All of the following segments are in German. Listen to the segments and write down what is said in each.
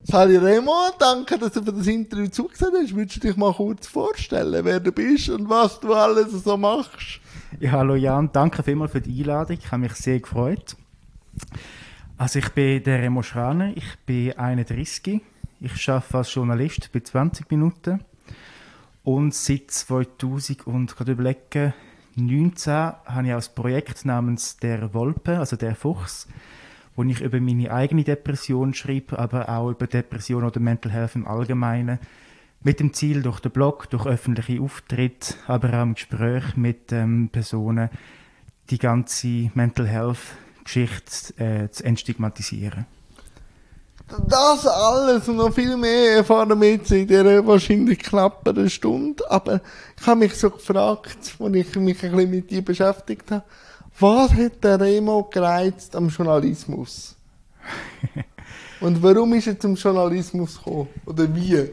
Sali Remo, danke, dass du für das Interview zugesehen hast. Würdest du dich mal kurz vorstellen, wer du bist und was du alles so machst? Ja, hallo Jan, danke vielmals für die Einladung. Ich habe mich sehr gefreut. Also ich bin der Remo Schraner, ich bin 31. Ich arbeite als Journalist bei 20 Minuten. Und seit 2019 habe ich auch ein Projekt namens «Der Wolpe», also «Der Fuchs», wo ich über meine eigene Depression schreibe, aber auch über Depression oder Mental Health im Allgemeinen. Mit dem Ziel, durch den Blog, durch öffentliche Auftritte, aber auch im Gespräch mit Personen, die ganze Mental Health-Geschichte zu entstigmatisieren. Das alles und noch viel mehr erfahren wir jetzt in dieser wahrscheinlich knappen Stunde. Aber ich habe mich so gefragt, als ich mich ein bisschen mit dir beschäftigt habe, was hat der Remo gereizt am Journalismus? Und warum ist er zum Journalismus gekommen? Oder wie?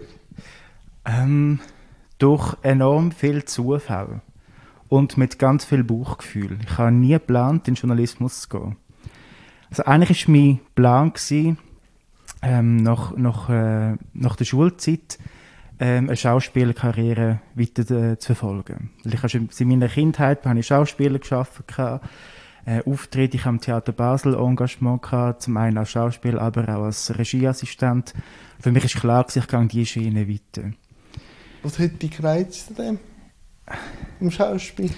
Durch enorm viel Zufall und mit ganz viel Bauchgefühl. Ich habe nie geplant, in den Journalismus zu gehen. Also eigentlich war mein Plan, nach der Schulzeit eine Schauspielerkarriere weiter zu verfolgen. Weil ich habe schon in meiner Kindheit habe ich Schauspieler gearbeitet, Auftritte, ich habe im Theater Basel Engagement gehabt, zum einen als Schauspieler, aber auch als Regieassistent. Für mich ist klar, ich gehe diese Schiene weiter. Was hat dich gereizt an dem? Im Schauspiel?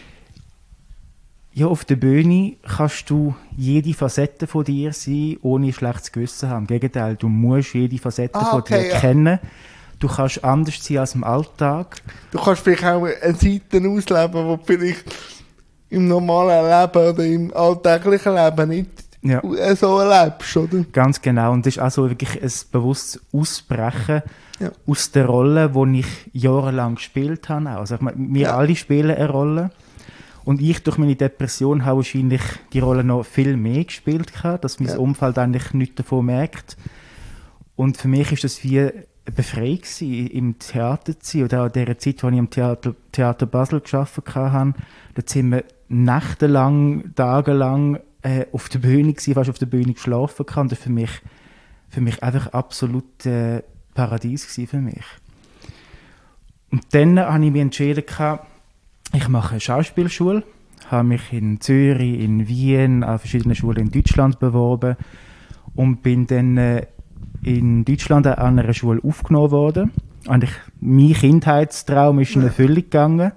Ja, auf der Bühne kannst du jede Facette von dir sein, ohne ein schlechtes Gewissen haben. Im Gegenteil, du musst jede Facette von dir kennen. Du kannst anders sein als im Alltag. Du kannst vielleicht auch eine Seite ausleben, die vielleicht im normalen Leben oder im alltäglichen Leben nicht so erlebst, oder? Ganz genau. Und das ist also wirklich ein bewusstes Ausbrechen aus der Rolle, die ich jahrelang gespielt habe. Also wir alle spielen eine Rolle. Und ich durch meine Depression habe wahrscheinlich die Rolle noch viel mehr gespielt, dass mein Umfeld eigentlich nichts davon merkt. Und für mich ist das wie eine Befreiung gewesen, im Theater zu sein. Oder auch in der Zeit, als ich im Theater Basel gearbeitet habe, da sind wir nächtelang, tagelang auf der Bühne gewesen, fast auf der Bühne geschlafen. Und das war für mich einfach absolut Paradies gewesen für mich. Und dann habe ich mich entschieden, ich mache eine Schauspielschule, habe mich in Zürich, in Wien, an verschiedenen Schulen in Deutschland beworben und bin dann in Deutschland an einer Schule aufgenommen worden. Und mein Kindheitstraum ist in Erfüllung gegangen.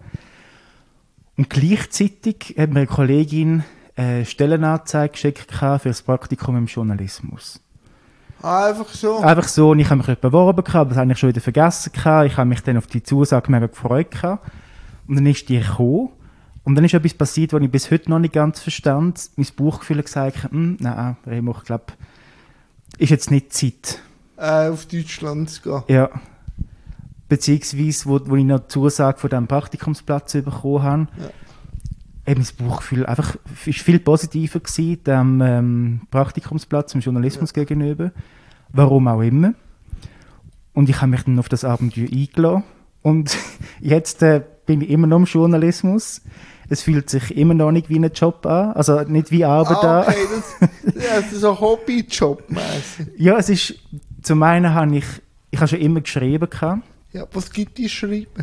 Und gleichzeitig hat mir eine Kollegin eine Stellenanzeige geschickt für das Praktikum im Journalismus. Einfach so? Einfach so. Und ich habe mich beworben, aber das habe ich schon wieder vergessen. Ich habe mich dann auf die Zusage mega gefreut. Und dann ist die gekommen. Und dann ist etwas passiert, was ich bis heute noch nicht ganz verstand. Mein Bauchgefühl hat gesagt, nein, Remo, ich glaube, ist jetzt nicht Zeit. Auf Deutschland zu gehen. Ja. Beziehungsweise, wo ich noch die Zusage von diesem Praktikumsplatz bekommen habe, mein Bauchgefühl einfach ist viel positiver gewesen, dem Praktikumsplatz im Journalismus gegenüber. Warum auch immer. Und ich habe mich dann auf das Abenteuer eingeladen. Und jetzt bin ich immer noch im Journalismus. Es fühlt sich immer noch nicht wie ein Job an, also nicht wie Arbeit an. Okay, das ist so ein Hobbyjob-mäßig. Ja, es ist, zum einen habe ich schon immer geschrieben. Ja, was gibt es Schreiben?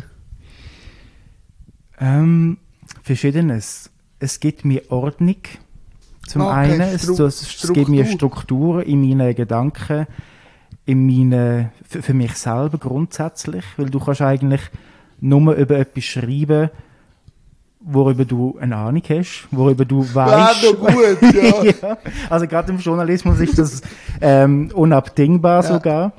Verschiedenes. Es gibt mir Ordnung, zum einen. Es gibt mir Struktur in meinen Gedanken, für mich selber grundsätzlich, weil du kannst eigentlich nur über etwas schreiben, worüber du eine Ahnung hast, worüber du weißt. Ja, gut, ja. Ja, also gerade im Journalismus ist das unabdingbar sogar.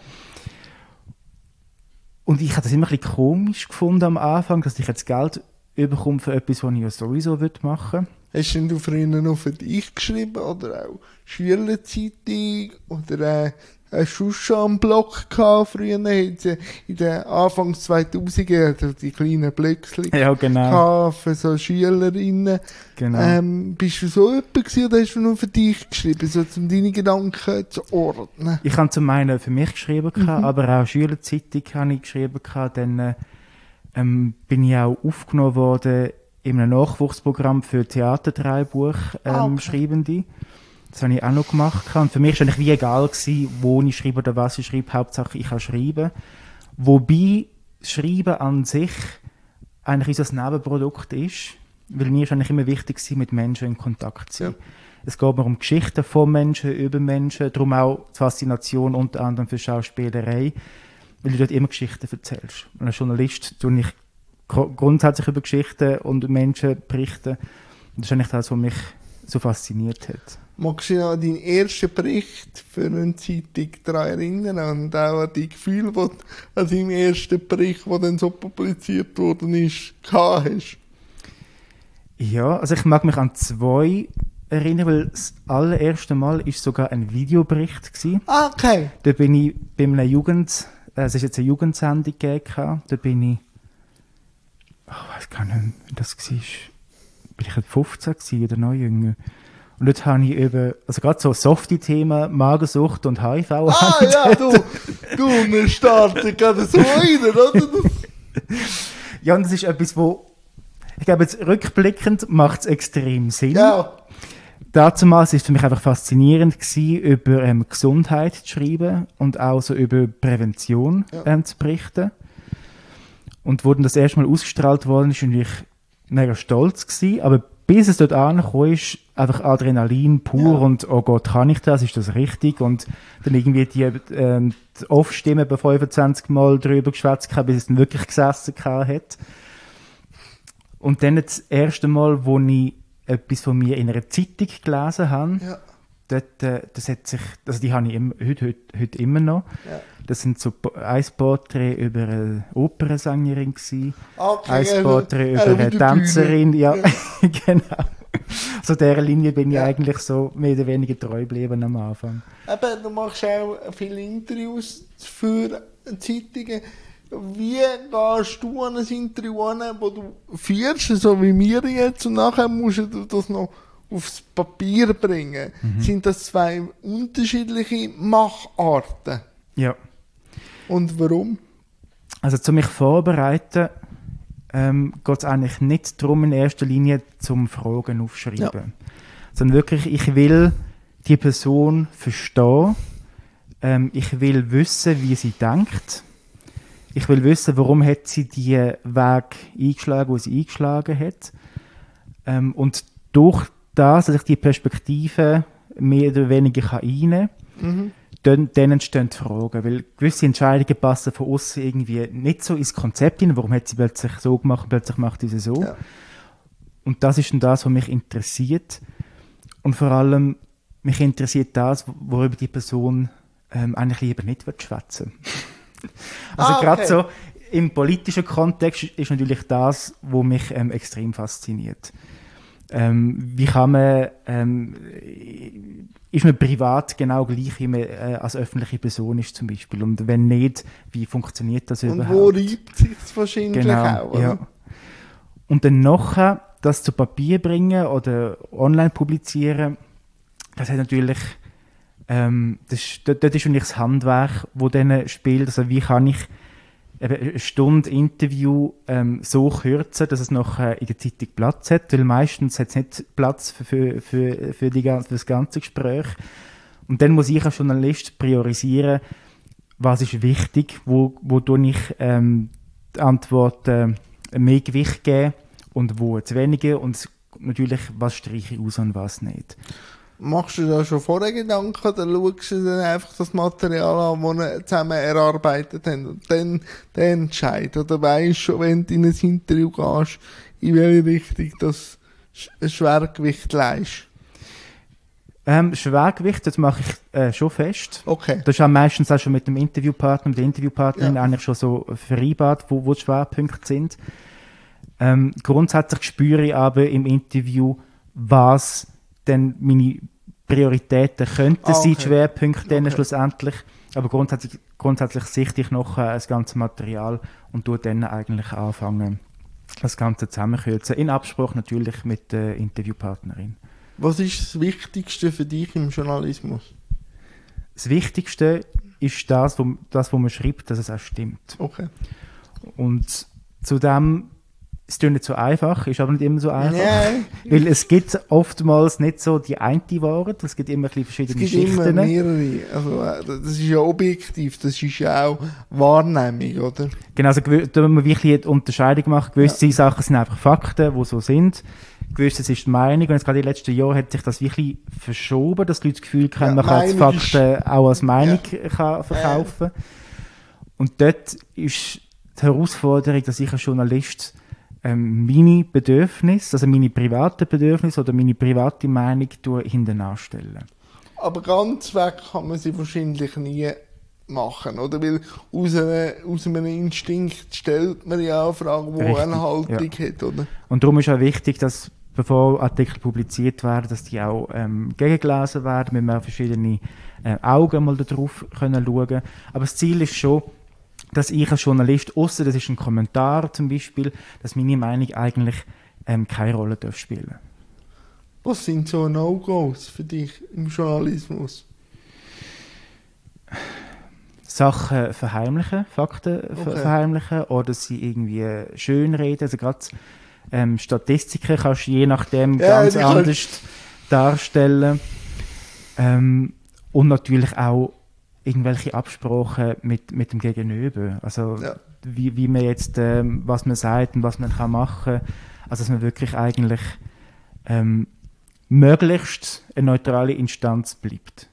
Und ich habe das immer ein bisschen komisch gefunden am Anfang, dass ich jetzt Geld bekomme für etwas, was ich ja sowieso machen will. Hast denn du früher noch für dich geschrieben oder auch Schülerzeitung oder hast du schon einen Blog gehabt früher? In den Anfangs 2000er, also die kleinen Blöckchen für so Schülerinnen. Genau. Bist du so jemand gewesen, oder hast du nur für dich geschrieben, so um deine Gedanken zu ordnen? Ich habe zum einen für mich geschrieben, aber auch Schülerzeitung habe ich geschrieben. Dann bin ich auch aufgenommen worden in einem Nachwuchsprogramm für Theaterdreibuch Schreibende. Das habe ich auch noch gemacht. Und für mich war eigentlich wie egal gewesen, wo ich schreibe oder was ich schreibe. Hauptsache, ich kann schreiben. Wobei Schreiben an sich eigentlich unser Nebenprodukt ist. Weil mir ist eigentlich immer wichtig gewesen, mit Menschen in Kontakt zu sein. Ja. Es geht mir um Geschichten von Menschen, über Menschen. Darum auch die Faszination unter anderem für Schauspielerei. Weil du dort immer Geschichten erzählst. Und als Journalist tue ich grundsätzlich über Geschichten und Menschen berichten. Und das ist eigentlich das, was mich so fasziniert hat. Magst du dich an deinen ersten Bericht für eine Zeitung daran erinnern und auch an die Gefühle, die du an deinem ersten Bericht, der dann so publiziert worden ist, gehabt hast? Ja, also ich mag mich an 2 erinnern, weil das allererste Mal war sogar ein Videobericht gewesen. Ah, okay. Da bin ich bei einer es ist jetzt eine Jugendsendung gegeben, da bin ich, ich weiß gar nicht mehr, wie das war. Bin ich 15 gewesen oder noch jünger? Und dort habe ich also gerade so Softie-Themen, Magersucht und HIV. Ah ja, wir starten gerade so rein, oder? Ja, und das ist etwas, ich glaube, jetzt rückblickend macht es extrem Sinn. Ja. Damals war es für mich einfach faszinierend gewesen, über Gesundheit zu schreiben und auch so über Prävention zu berichten. Und wo dann das erste Mal ausgestrahlt worden ist, war ich mega stolz gewesen. Aber bis es dort angekommen ist, einfach Adrenalin pur und «Oh Gott, kann ich das? Ist das richtig?» Und dann irgendwie die Off-Stimme bei 25 Mal drüber geschwätzt habe, bis es dann wirklich gesessen hat. Und dann das erste Mal, wo ich etwas von mir in einer Zeitung gelesen habe, dort, das hat sich, also die habe ich heute immer noch. Ja. Das sind so ein Porträt über eine Opernsängerin gewesen, ein Porträt über eine Tänzerin, genau. So dieser Linie bin ich eigentlich so mehr oder weniger treu geblieben am Anfang. Eben, du machst auch viele Interviews für Zeitungen. Wie gehst du an ein Interview an, wo du führst, so wie wir jetzt, und nachher musst du das noch aufs Papier bringen? Sind das 2 unterschiedliche Macharten? Ja. Und warum? Also zu mich vorbereiten geht es eigentlich nicht darum, in erster Linie zum Fragen aufschreiben. Sondern wirklich, ich will die Person verstehen. Ich will wissen, wie sie denkt. Ich will wissen, warum hat sie diesen Weg eingeschlagen, den sie eingeschlagen hat. Und durch das, dass ich die Perspektive mehr oder weniger einnehmen kann, dann entstehen die Fragen. Weil gewisse Entscheidungen passen von außen irgendwie nicht so ins Konzept hinein. Warum hat sie plötzlich so gemacht, plötzlich macht sie so? Ja. Und das ist dann das, was mich interessiert. Und vor allem, mich interessiert das, worüber die Person eigentlich lieber nicht schwätzen will. Also gerade so im politischen Kontext ist natürlich das, was mich extrem fasziniert. Wie kann man, ist man privat genau gleich, wie man als öffentliche Person ist zum Beispiel? Und wenn nicht, wie funktioniert das überhaupt? Und wo reibt sich das wahrscheinlich auch? Oder? Ja. Und dann nachher das zu Papier bringen oder online publizieren, das hat natürlich, dort ist eigentlich das Handwerk, das dann spielt. Also wie kann ich eine Stunde Interview so kürzen, dass es nachher in der Zeitung Platz hat, weil meistens hat es nicht Platz für das ganze Gespräch. Und dann muss ich als Journalist priorisieren, was ist wichtig, wo tue ich die Antworten mehr Gewicht geben und wo zu weniger, und natürlich, was streiche ich aus und was nicht. Machst du da schon vorher Gedanken oder schaust du dann einfach das Material an, das wir zusammen erarbeitet haben und dann den Entscheid? Oder weisst du schon, wenn du in ein Interview gehst, in welche Richtung das Schwergewicht leist? Schwergewicht, das mache ich schon fest. Okay. Das ist auch meistens auch schon mit dem Interviewpartner, mit der Interviewpartnerin eigentlich schon so vereinbart, wo die Schwerpunkte sind. Grundsätzlich spüre ich aber im Interview, was denn meine Prioritäten könnten sein, die Schwerpunkte dann schlussendlich. Aber grundsätzlich sichte ich noch das ganze Material und tue dann eigentlich anfangen, das Ganze zusammenkürzen. In Absprache natürlich mit der Interviewpartnerin. Was ist das Wichtigste für dich im Journalismus? Das Wichtigste ist das, was man schreibt, dass es auch stimmt. Okay. Und zudem es ist nicht so einfach, ist aber nicht immer so einfach. Nein. Weil es gibt oftmals nicht so die eine Wahrheit, es gibt immer ein bisschen verschiedene Es gibt Schichten. immer mehrere. Also, das ist ja objektiv, das ist ja auch Wahrnehmung, oder? Genau, also da muss man wirklich eine Unterscheidung machen. Gewisse Sachen sind einfach Fakten, die so sind. Gewisses ist die Meinung. Und jetzt gerade in den letzten Jahren hat sich das wirklich verschoben, dass die Leute das Gefühl haben, man kann die Fakten auch als Meinung kann verkaufen. Und dort ist die Herausforderung, dass ich als Journalist meine Bedürfnisse, also meine privaten Bedürfnisse oder meine private Meinung hinten anstellen. Aber ganz weg kann man sie wahrscheinlich nie machen, oder? Weil aus einem Instinkt stellt man ja auch Fragen, die eine Haltung hat, oder? Und darum ist auch wichtig, dass bevor Artikel publiziert werden, dass die auch gegengelesen werden, mit mehr verschiedene Augen mal darauf können schauen. Aber das Ziel ist schon, dass ich als Journalist, ausser das ist ein Kommentar zum Beispiel, dass meine Meinung eigentlich keine Rolle spielen darf. Was sind so No-Gos für dich im Journalismus? Sachen verheimlichen, Fakten verheimlichen oder sie irgendwie schönreden. Also gerade Statistiken kannst du je nachdem ganz anders darstellen. Und natürlich auch irgendwelche Absprachen mit dem Gegenüber. Also wie man jetzt, was man sagt und was man kann machen. Also dass man wirklich eigentlich möglichst eine neutrale Instanz bleibt.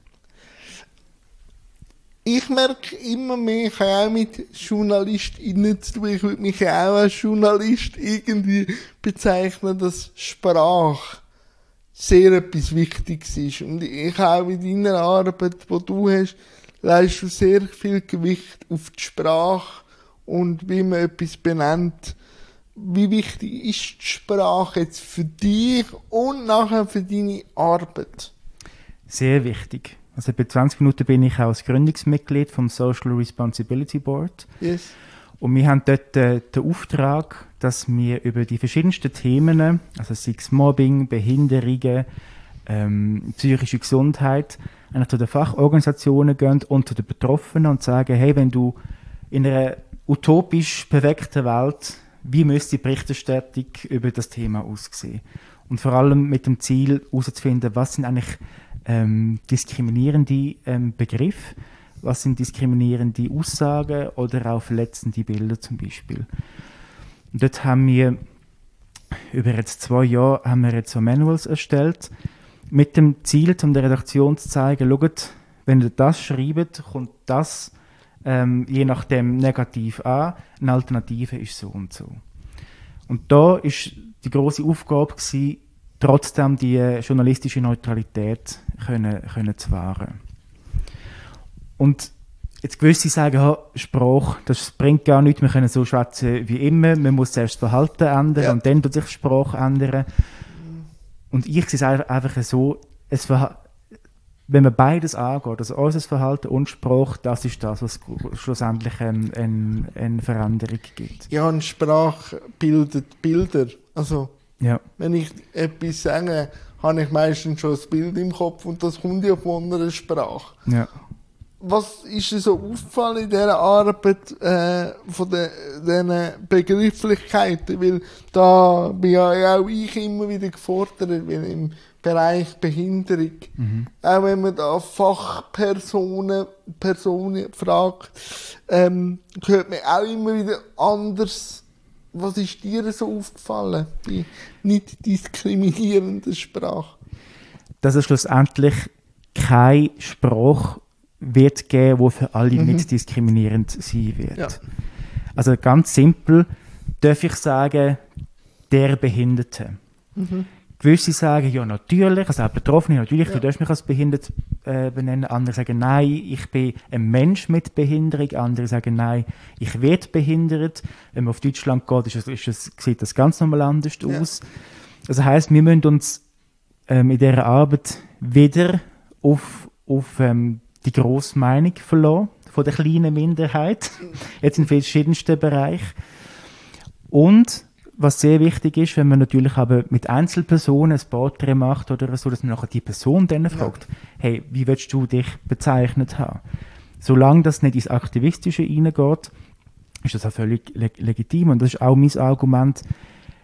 Ich merke immer mehr, ich habe auch mit JournalistInnen zu tun, ich würde mich auch als Journalist irgendwie bezeichnen, dass Sprache sehr etwas Wichtiges ist. Und ich auch in deiner Arbeit, die du hast, legst du sehr viel Gewicht auf die Sprache und wie man etwas benennt. Wie wichtig ist die Sprache jetzt für dich und nachher für deine Arbeit? Sehr wichtig. Also bei 20 Minuten bin ich auch als Gründungsmitglied vom Social Responsibility Board. Yes. Und wir haben dort den Auftrag, dass wir über die verschiedensten Themen, also sei es Mobbing, Behinderungen, psychische Gesundheit, eigentlich zu den Fachorganisationen gehen und zu den Betroffenen und sagen, hey, wenn du in einer utopisch perfekten Welt, wie müsste die Berichterstattung über das Thema aussehen? Und vor allem mit dem Ziel herauszufinden, was sind eigentlich diskriminierende Begriffe, was sind diskriminierende Aussagen oder auch verletzende Bilder zum Beispiel. Und dort haben wir über jetzt 2 Jahre haben wir jetzt so Manuals erstellt, mit dem Ziel, um der Redaktion zu zeigen, schaut, wenn ihr das schreibt, kommt das je nachdem negativ an, eine Alternative ist so und so. Und da ist die grosse Aufgabe gewesen, trotzdem die journalistische Neutralität können zu wahren. Und jetzt gewisse sagen, Sprache, das bringt gar nichts, wir können so schwätzen wie immer, man muss zuerst das Verhalten ändern und dann tut sich die Sprache ändern. Und ich sehe es einfach so, wenn man beides angeht, also unser Verhalten und Sprache, das ist das, was schlussendlich eine Veränderung gibt. Ja, und Sprache bildet Bilder. Also, wenn ich etwas sage, habe ich meistens schon ein Bild im Kopf und das kommt ja von einer Sprache. Ja. Was ist dir so aufgefallen in dieser Arbeit von diesen Begrifflichkeiten? Weil da bin ja auch ich immer wieder gefordert, weil im Bereich Behinderung, auch wenn man da Fachpersonen fragt, hört man auch immer wieder anders. Was ist dir so aufgefallen bei nicht diskriminierender Sprache? Dass es schlussendlich keine Sprache wird geben, die für alle nicht diskriminierend sein wird. Ja. Also ganz simpel darf ich sagen, der Behinderte. Gewisse sagen, ja natürlich, also auch Betroffene, natürlich, du darfst mich als behindert benennen. Andere sagen, nein, ich bin ein Mensch mit Behinderung. Andere sagen, nein, ich werde behindert. Wenn man auf Deutschland geht, sieht das ganz normal anders aus. Das heisst, wir müssen uns in dieser Arbeit wieder auf die grosse Meinung verlassen von der kleinen Minderheit, jetzt in verschiedensten Bereichen. Und was sehr wichtig ist, wenn man natürlich aber mit Einzelpersonen ein Porträt macht oder so, dass man nachher die Person dann fragt, hey, wie willst du dich bezeichnet haben? Solange das nicht ins Aktivistische reingeht, ist das auch völlig legitim. Und das ist auch mein Argument.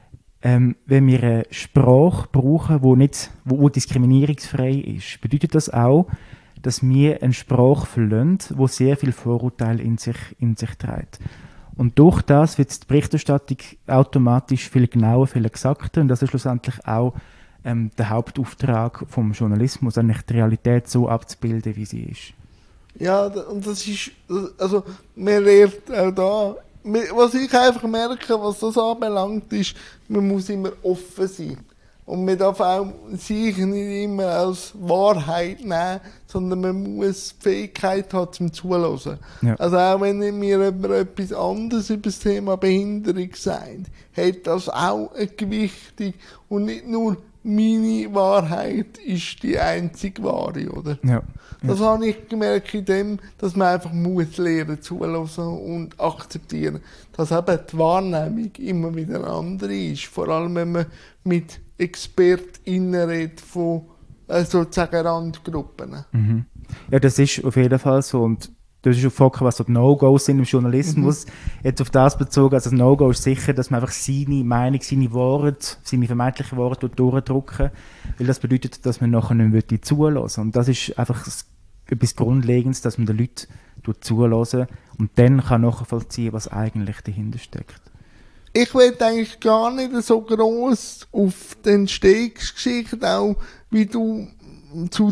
wenn wir eine Sprache brauchen, wo diskriminierungsfrei ist, bedeutet das auch, dass wir eine Sprache verlassen, die sehr viel Vorurteile in sich trägt. Und durch das wird die Berichterstattung automatisch viel genauer, viel exakter. Und das ist schlussendlich auch der Hauptauftrag vom Journalismus, eigentlich die Realität so abzubilden, wie sie ist. Ja, und das ist, also, man lernt auch da, was ich einfach merke, was das anbelangt, ist, man muss immer offen sein. Und man darf auch sich nicht immer als Wahrheit nehmen, sondern man muss die Fähigkeit haben zum Zuhören. Ja. Also auch wenn mir jemand etwas anderes über das Thema Behinderung sagt, hat das auch eine Gewichtung und nicht nur meine Wahrheit ist die einzige wahre, oder? Ja. Das habe ich gemerkt in dem, dass man einfach muss lernen, zuhören und akzeptieren, dass eben die Wahrnehmung immer wieder eine andere ist. Vor allem, wenn man mit ExpertInnen redet von sozusagen Randgruppen. Mhm. Ja, das ist auf jeden Fall so. Und das ist auch gefragt, was so die No-Gos sind im Journalismus. Jetzt auf das bezogen, also das No-Go ist sicher, dass man einfach seine Meinung, seine Worte, seine vermeintlichen Worte durchdrücken, weil das bedeutet, dass man nachher nicht mehr zulassen. Und das ist einfach etwas Grundlegendes, dass man den Leuten zuhören und dann kann nachvollziehen, was eigentlich dahinter steckt. Ich will eigentlich gar nicht so gross auf den Entstehungsgeschichte, auch wie du zu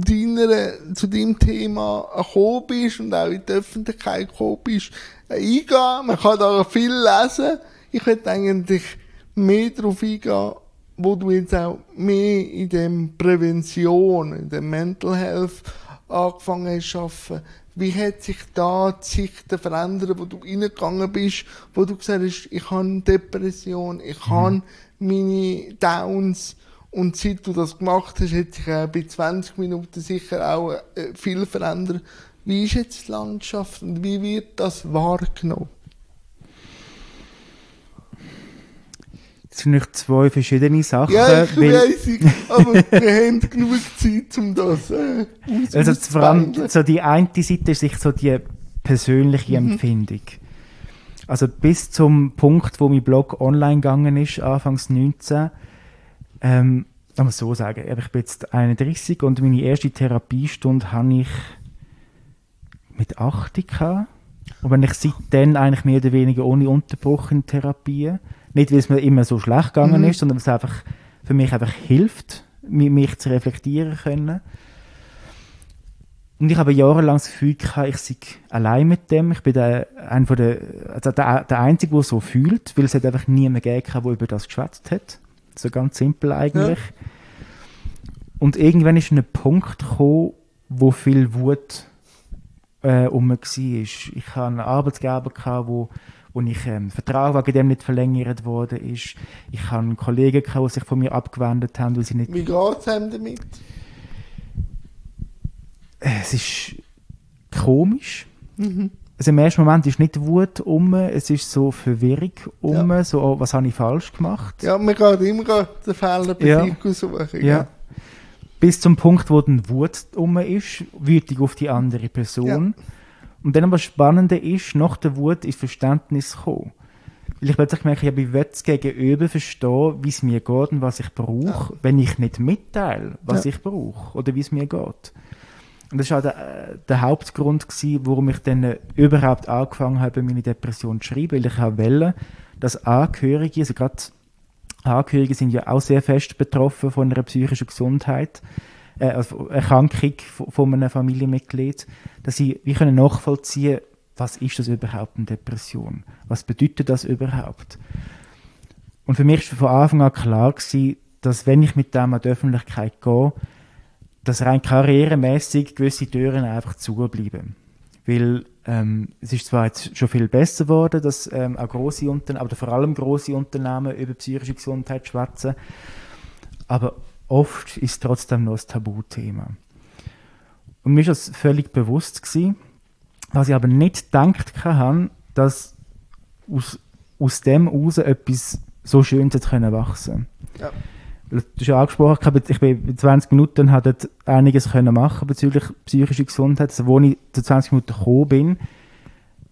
deinem Thema gekommen bist und auch in die Öffentlichkeit gekommen bist, eingehen. Man kann da viel lesen. Ich will eigentlich mehr darauf eingehen, wo du jetzt auch mehr in dem Prävention, in dem Mental Health angefangen hast zu arbeiten. Wie hat sich da die Sicht verändert, wo du reingegangen bist, wo du gesagt hast, ich habe eine Depression, ich habe meine Downs, und seit du das gemacht hast, hat sich bei 20 Minuten sicher auch viel verändert. Wie ist jetzt die Landschaft und wie wird das wahrgenommen? Das sind nicht zwei verschiedene Sachen. Ja, ich weiss, aber wir haben genug Zeit, um das also vor allem so die eine Seite ist sich so die persönliche Empfindung. Also bis zum Punkt, wo mein Blog online gegangen ist, Anfangs 19, kann man so sagen, ich bin jetzt 31 und meine erste Therapiestunde habe ich mit 80 gehabt. Und wenn ich seitdem eigentlich mehr oder weniger ohne Unterbruch in Therapie, nicht weil es mir immer so schlecht gegangen ist, sondern weil es einfach für mich einfach hilft, mich zu reflektieren können. Und ich habe jahrelang das Gefühl gehabt, ich sei allein mit dem. Ich bin der Einzige, der so fühlt, weil es hat einfach niemand gegeben, der über das geschwätzt hat. So ganz simpel eigentlich. Ja. Und irgendwann ist ein Punkt gekommen, wo viel Wut war. Ich hatte einen Arbeitgeber, wo ich Vertrag wegen dem nicht verlängert wurde. Ich hatte einen Kollegen, die sich von mir abgewendet haben, weil sie nicht... Wie geht es einem damit? Es ist komisch. Also im ersten Moment ist nicht Wut es ist so Verwirrung so, oh, was habe ich falsch gemacht? Ja, man geht immer den Fehler bei sich suchen. Ja. Bis zum Punkt, wo dann Wut ist, wütig auf die andere Person. Ja. Und dann aber das Spannende ist, nach der Wut ist Verständnis gekommen. Weil ich plötzlich merke, ich will das Gegenüber verstehen, wie es mir geht und was ich brauche, wenn ich nicht mitteile, was ich brauche oder wie es mir geht. Und das war auch der Hauptgrund gewesen, warum ich dann überhaupt angefangen habe, meine Depression zu schreiben, weil ich auch wollte, dass Angehörige, also gerade Angehörige sind ja auch sehr fest betroffen von einer psychischen Gesundheit, also Erkrankung von einem Familienmitglied, dass sie wie können nachvollziehen, was ist das überhaupt, eine Depression? Was bedeutet das überhaupt? Und für mich war von Anfang an klar gewesen, dass wenn ich mit dem an die Öffentlichkeit gehe, dass rein karrieremäßig gewisse Türen einfach zubleiben. Weil es ist zwar jetzt schon viel besser geworden, dass auch grosse Unternehmen, aber vor allem grosse Unternehmen über psychische Gesundheit schwätzen, aber oft ist es trotzdem noch ein Tabuthema. Und mir war das völlig bewusst gewesen, was ich aber nicht gedacht habe, dass aus dem heraus etwas so Schönes wachsen kann. Ja. Du hast ja angesprochen, ich bin in 20 Minuten und habe dort einiges machen bezüglich psychischer Gesundheit. Also, als ich zu 20 Minuten gekommen bin,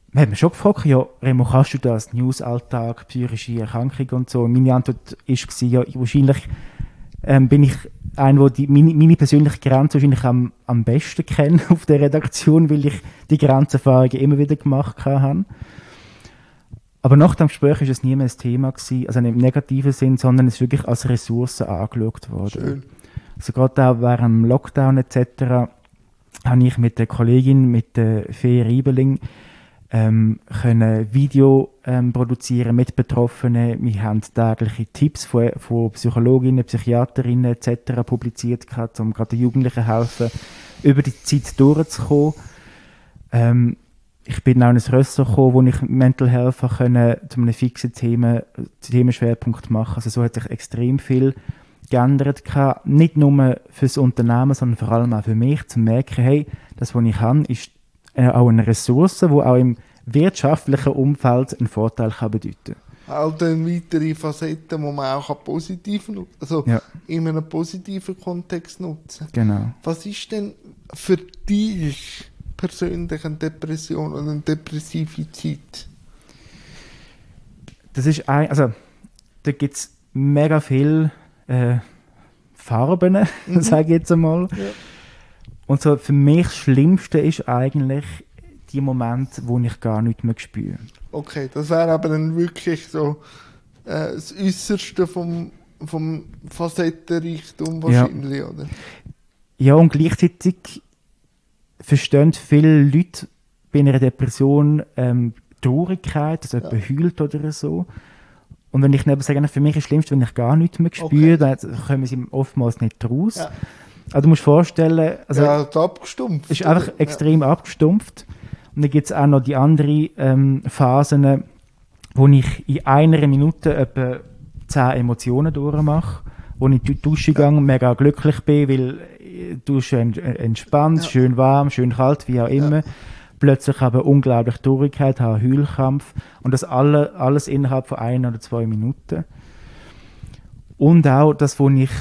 man hat mich schon gefragt, ja, Remo, kannst du das, News-Alltag, psychische Erkrankung und so? Und meine Antwort war, ja, wahrscheinlich bin ich einer, der meine persönliche Grenze wahrscheinlich am besten kennt auf der Redaktion, weil ich die Grenzerfahrungen immer wieder gemacht habe. Aber nach dem Gespräch war es nie mehr ein Thema gewesen, also nicht im negativen Sinn, sondern es ist wirklich als Ressource angeschaut worden. Schön. Also gerade auch während dem Lockdown etc. habe ich mit der Kollegin, mit der Fee Riebeling, können Video produzieren mit Betroffenen. Wir haben tägliche Tipps von Psychologinnen, Psychiaterinnen etc. publiziert, um gerade den Jugendlichen helfen, über die Zeit durchzukommen. Ich bin auch in ein Ressort gekommen, wo ich Mental Health zu einem fixen Themenschwerpunkt machen. Also so hat sich extrem viel geändert. Nicht nur für das Unternehmen, sondern vor allem auch für mich, zu merken, hey, das, was ich kann, ist auch eine Ressource, die auch im wirtschaftlichen Umfeld einen Vorteil kann bedeuten kann. Auch dann weitere Facetten, die man auch positiv nutzen kann. Also in einem positiven Kontext nutzen. Genau. Was ist denn für dich persönlich eine Depression oder eine depressive Zeit? Das ist da gibt es mega viele Farben, sage ich jetzt einmal. Ja. Und so für mich das Schlimmste ist eigentlich die Momente, wo ich gar nichts mehr spüre. Okay, das wäre aber dann wirklich so das Äußerste vom Facettenreichtum wahrscheinlich, oder? Ja, und gleichzeitig verstehen viele Leute bei einer Depression Traurigkeit, also jemand heult oder so. Und wenn ich neben sage, für mich ist das Schlimmste, wenn ich gar nichts mehr spüre, dann kommen sie oftmals nicht raus. Ja. Also du musst dir vorstellen, also abgestumpft. Es ist einfach extrem abgestumpft. Und dann gibt es auch noch die anderen Phasen, wo ich in einer Minute etwa 10 Emotionen durchmache, wo ich durch die Dusche gehe und mega glücklich bin, weil Dusche entspannt, schön warm, schön kalt, wie auch immer. Ja. Plötzlich habe ich unglaublich Traurigkeit, habe einen Heulkrampf und das alles innerhalb von 1 oder 2 Minuten. Und auch das, wo ich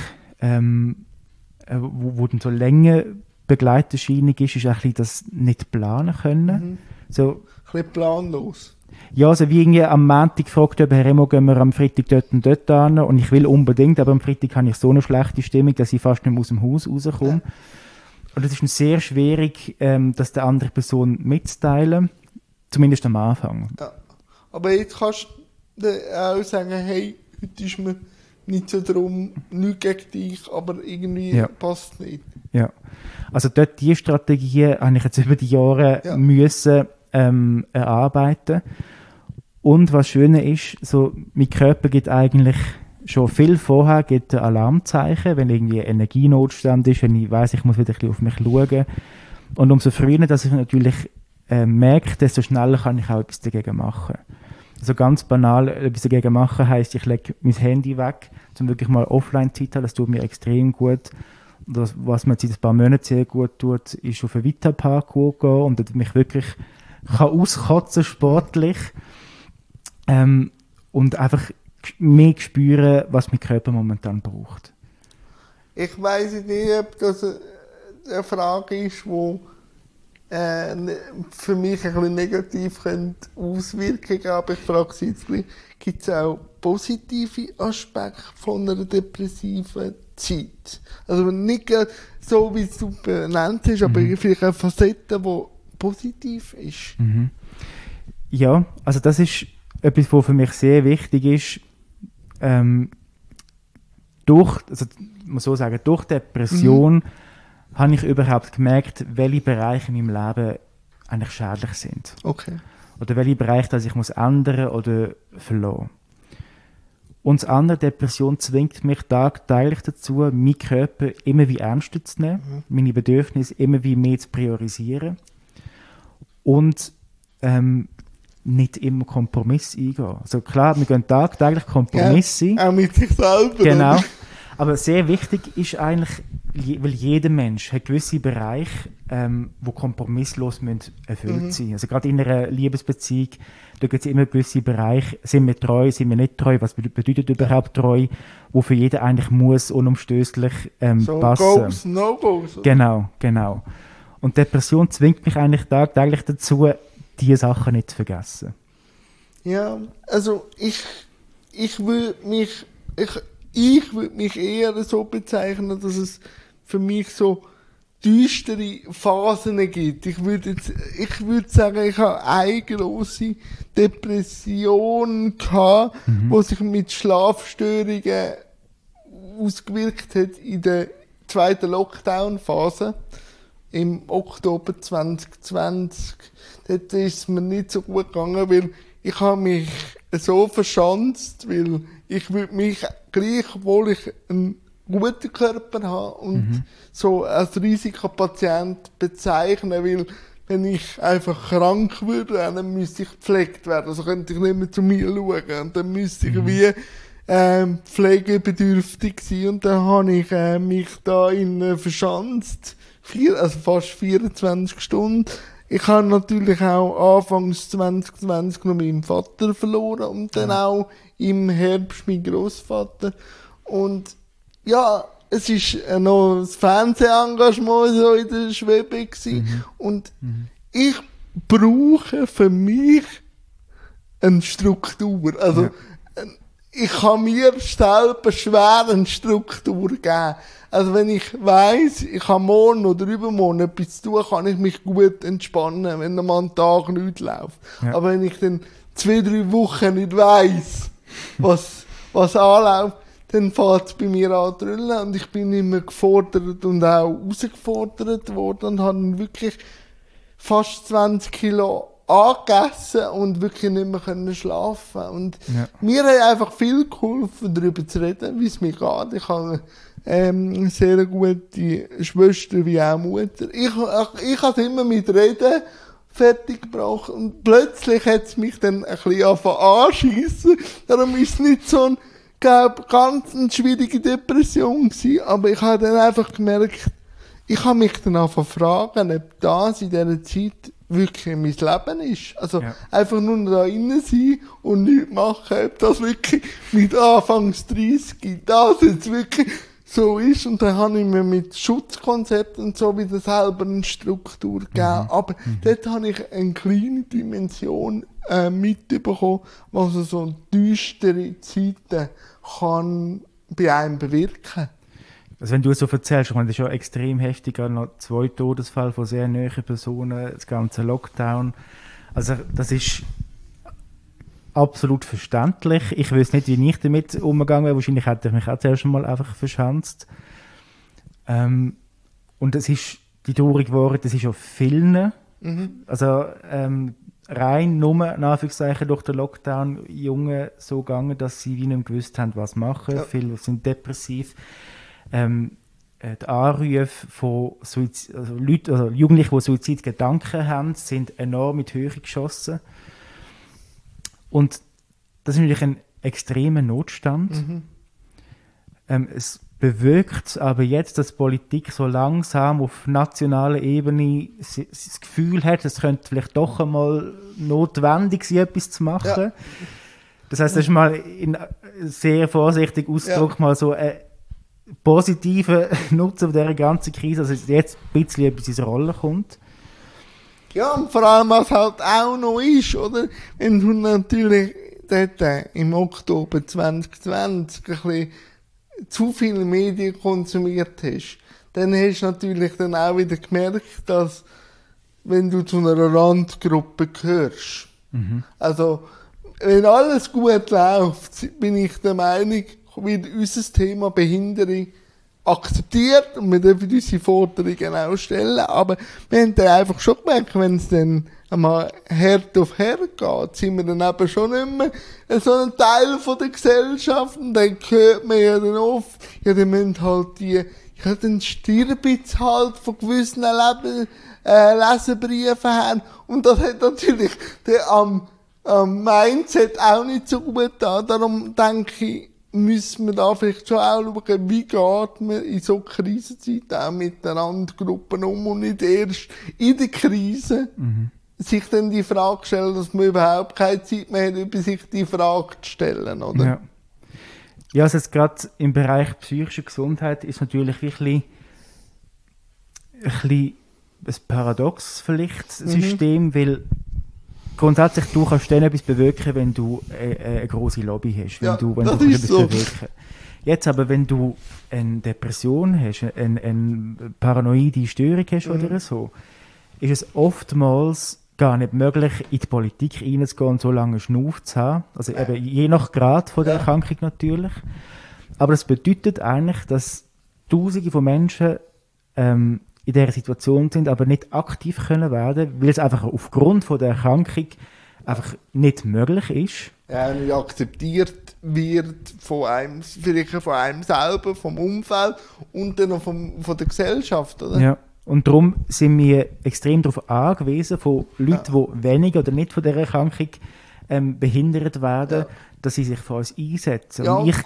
wo dann so länger Begleiterscheinung ist ein bisschen das nicht planen können. So, ein bisschen planlos. Ja, also wie irgendwie am Montag gefragt, Herr Remo, gehen wir am Freitag dort und dort hin und ich will unbedingt, aber am Freitag habe ich so eine schlechte Stimmung, dass ich fast nicht mehr aus dem Haus rauskomme. Ja. Und es ist sehr schwierig, das der anderen Person mitzuteilen, zumindest am Anfang. Ja. Aber jetzt kannst du auch sagen, hey, heute ist mir nicht so darum, nichts gegen dich, aber irgendwie passt nicht. Ja, also dort die Strategie habe ich jetzt über die Jahre müssen erarbeiten. Und was Schöne ist, so, mein Körper gibt eigentlich schon viel vorher gibt Alarmzeichen, wenn irgendwie Energienotstand ist, wenn ich weiss, ich muss wieder ein bisschen auf mich schauen. Und umso früher, dass ich natürlich merke, desto schneller kann ich auch etwas dagegen machen. Also ganz banal, etwas dagegen machen heisst, ich lege mein Handy weg, um wirklich mal Offline-Zeit zu haben. Das tut mir extrem gut. Das, was mir jetzt in ein paar Monaten sehr gut tut, ist auf einen Vita-Park gehen und dort mich wirklich auskotzen sportlich. Und einfach mehr spüren, was mein Körper momentan braucht. Ich weiss nicht, ob das eine Frage ist, die für mich ein bisschen negativ Auswirkungen haben. Aber ich frage Sie jetzt, gibt es auch positive Aspekte von einer depressiven Zeit? Also nicht so, wie es du benannt hast, aber vielleicht eine Facette, die positiv ist. Mhm. Ja, also das ist etwas, was für mich sehr wichtig ist. Durch Depression habe ich überhaupt gemerkt, welche Bereiche in meinem Leben eigentlich schädlich sind. Okay. Oder welche Bereiche, dass ich muss ändern oder verlassen. Und das andere, Depression zwingt mich tagtäglich dazu, meinen Körper immer wie ernster zu nehmen, meine Bedürfnisse immer wie mehr zu priorisieren und nicht immer Kompromisse eingehen. Also klar, wir gehen tagtäglich Kompromisse. Ja, auch mit sich selber. Genau. Aber sehr wichtig ist eigentlich, weil jeder Mensch hat gewisse Bereiche, die kompromisslos erfüllt sein müssen. Also gerade in einer Liebesbeziehung, da gibt es immer gewisse Bereiche, sind wir treu, sind wir nicht treu, was bedeutet überhaupt treu, wo für jeden eigentlich muss unumstößlich so passen. Goes, no goes. Genau. Und Depression zwingt mich eigentlich tagtäglich dazu, diese Sachen nicht zu vergessen. Ja, also ich würde mich eher so bezeichnen, dass es für mich so düstere Phasen gibt. Ich würde sagen, ich habe eine grosse Depression gehabt, die sich mit Schlafstörungen ausgewirkt hat in der zweiten Lockdown-Phase im Oktober 2020. Dort ist es mir nicht so gut gegangen, weil ich habe mich so verschanzt, weil ich würde mich gleich, obwohl ich einen guten Körper habe und so als Risikopatient bezeichnen, weil wenn ich einfach krank würde, dann müsste ich gepflegt werden. Also könnte ich nicht mehr zu mir schauen. Und dann müsste ich wie pflegebedürftig sein. Und dann habe ich mich da verschanzt. Also fast 24 Stunden. Ich habe natürlich auch anfangs 2020 noch meinen Vater verloren und dann auch im Herbst meinen Großvater. Und ja, es ist noch das Fernsehengagement so in der Schwebe gewesen. Und ich brauche für mich eine Struktur. Also, ich kann mir selber schwer eine Struktur geben. Also wenn ich weiss, ich habe morgen oder übermorgen etwas zu tun, kann ich mich gut entspannen, wenn mal ein Tag nichts läuft. Ja. Aber wenn ich dann 2-3 Wochen nicht weiss, was anläuft, dann fängt es bei mir an zu drüllen und ich bin immer gefordert und auch herausgefordert worden und habe wirklich fast 20 Kilo angegessen und wirklich nicht mehr können schlafen. Und mir hat einfach viel geholfen, darüber zu reden, wie es mir geht. Ich habe eine sehr gute Schwester wie auch Mutter. Ich habe es immer mit Reden fertig gebracht und plötzlich hat es mich dann ein bisschen anschiessen. Darum ist es nicht so ganz eine schwierige Depression gewesen, aber ich habe dann einfach gemerkt, ich habe mich dann angefangen zu fragen, ob das in dieser Zeit wirklich mein Leben ist. Also einfach nur da drinnen sein und nichts machen, ob das wirklich mit Anfangs 30 das jetzt wirklich so ist. Und dann habe ich mir mit Schutzkonzepten und so wieder selber eine Struktur gegeben. Aber dort habe ich eine kleine Dimension mitbekommen, was so düstere Zeiten kann bei einem bewirken. Also wenn du es so erzählst, ich meine, das ist ja extrem heftig, gerade noch 2 Todesfälle von sehr nahen Personen, das ganze Lockdown. Also das ist absolut verständlich. Ich weiß nicht, wie ich damit umgegangen wäre. Wahrscheinlich hätte ich mich auch zuerst mal einfach verschanzt. Und es ist die traurige Wahrheit, das ist auf vielen. Also rein nur, in Anführungszeichen, durch den Lockdown Jungen so gegangen, dass sie wie nicht gewusst haben, was machen. Ja. Viele sind depressiv. Die Anrufe von Leuten, also Jugendlichen, die Suizidgedanken haben, sind enorm in die Höhe geschossen. Und das ist natürlich ein extremer Notstand. Es bewirkt aber jetzt, dass Politik so langsam auf nationaler Ebene das Gefühl hat, es könnte vielleicht doch einmal notwendig sein, etwas zu machen. Ja. Das heisst, das ist mal in sehr vorsichtig Ausdruck mal so ein positiver Nutzen dieser ganzen Krise, dass es jetzt ein bisschen etwas in die Rolle kommt. Ja, und vor allem, was halt auch noch ist, oder? Wenn du natürlich dort im Oktober 2020 ein bisschen zu viele Medien konsumiert hast, dann hast du natürlich dann auch wieder gemerkt, dass, wenn du zu einer Randgruppe gehörst, also, wenn alles gut läuft, bin ich der Meinung, wird unser Thema Behinderung akzeptiert und wir dürfen unsere Forderungen auch stellen. Aber wir haben dann einfach schon gemerkt, wenn es dann einmal Herd auf Herd geht, sind wir dann eben schon nicht mehr so ein Teil von der Gesellschaft. Und dann hört man ja dann oft, ja, dann müssen halt dann stirbt es halt von gewissen Leserbriefen haben. Und das hat natürlich am Mindset auch nicht so gut da. Darum denke ich, müssen wir da vielleicht schon auch schauen, wie geht man in so Krisenzeiten auch mit den Randgruppen um und nicht erst in der Krise sich dann die Frage stellen, dass man überhaupt keine Zeit mehr hat, über sich die Frage zu stellen, oder? Ja, also jetzt gerade im Bereich psychische Gesundheit ist natürlich wirklich ein Paradox vielleicht System, weil grundsätzlich, du kannst dann etwas bewirken, wenn du eine grosse Lobby hast, wenn du etwas bewirken. Jetzt aber, wenn du eine Depression hast, eine paranoide Störung hast oder so, ist es oftmals gar nicht möglich, in die Politik reinzugehen und so lange Schnuff zu haben. Also eben je nach Grad von der Erkrankung natürlich. Aber das bedeutet eigentlich, dass Tausende von Menschen in dieser Situation sind, aber nicht aktiv können werden, weil es einfach aufgrund von der Erkrankung einfach nicht möglich ist. Ja, nicht akzeptiert wird von einem, vielleicht von einem selber, vom Umfeld und dann noch von der Gesellschaft, oder? Ja, und darum sind wir extrem darauf angewiesen, von Leuten, die weniger oder nicht von dieser Erkrankung behindert werden, dass sie sich für uns einsetzen. Ja, und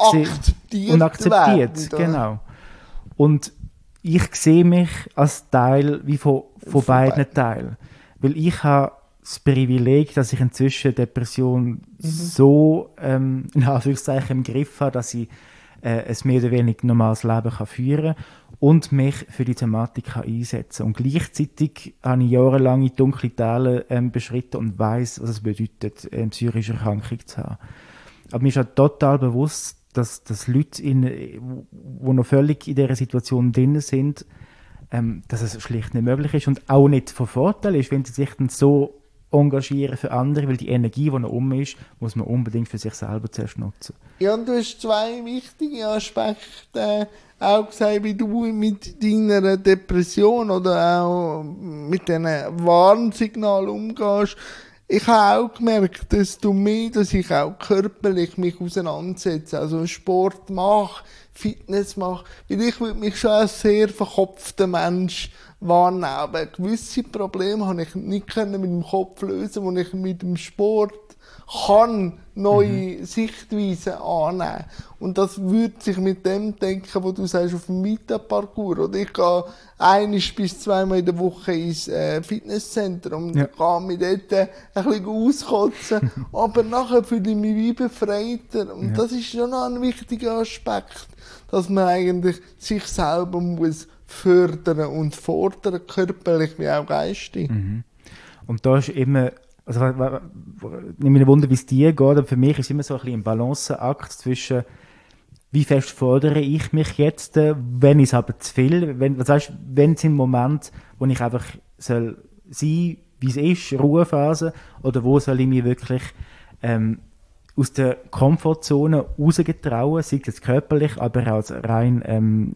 akzeptiert, genau. Und ich sehe mich als Teil wie von beiden Teilen. Weil ich habe das Privileg, dass ich inzwischen Depression so in Anführungszeichen im Griff habe, dass ich ein mehr oder weniger normales Leben kann führen kann und mich für die Thematik kann einsetzen. Und gleichzeitig habe ich jahrelang in dunkle Täler beschritten und weiss, was es bedeutet, eine psychische Erkrankung zu haben. Aber mir ist auch total bewusst, dass Leute, die noch völlig in dieser Situation drin sind, dass es schlicht nicht möglich ist und auch nicht von Vorteil ist, wenn sie sich dann so engagieren für andere, weil die Energie, die noch ist, muss man unbedingt für sich selber zuerst nutzen. Ja, und du hast zwei wichtige Aspekte auch gesagt, wie du mit deiner Depression oder auch mit diesen Warnsignalen umgehst. Ich habe auch gemerkt, desto mehr, dass ich auch körperlich mich auseinandersetze, also Sport mache, Fitness mache, weil ich würde mich schon als sehr verkopfter Mensch wahrnehmen. Gewisse Probleme habe ich nicht mit dem Kopf lösen, wo ich mit dem Sport kann neue Sichtweisen annehmen. Und das würde sich mit dem denken, wo du sagst, auf dem Meta-Parcours. Oder ich gehe 1 bis 2 Mal in der Woche ins Fitnesszentrum und gehe mich dort ein bisschen auskotzen. Aber nachher fühle ich mich wie befreiter. Und das ist schon noch ein wichtiger Aspekt, dass man eigentlich sich selber muss fördern und fordern, körperlich wie auch geistig. Und da ist immer, also ich mich wunder, wie es dir geht, aber für mich ist immer so ein bisschen ein Balanceakt zwischen, wie fest fordere ich mich jetzt, wenn ich es aber zu viel, wenn es im Moment, wo ich einfach soll sein, wie es ist, Ruhephase, oder wo soll ich mich wirklich aus der Komfortzone rausgetrauen, sei es körperlich, aber auch rein